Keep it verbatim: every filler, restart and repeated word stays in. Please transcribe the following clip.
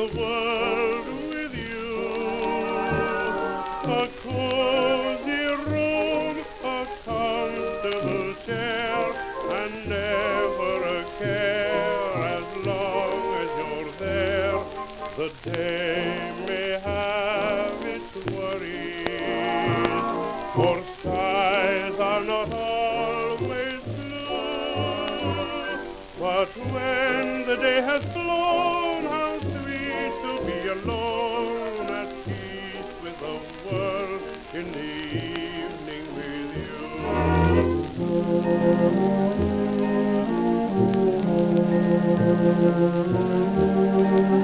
the world with you. A cozy room, a comfortable chair, and never a care as long as you're there. The day may have its worries, for skies are not always blue. But when the day has flown, how sweet to be alone, at peace with the world in the evening with you.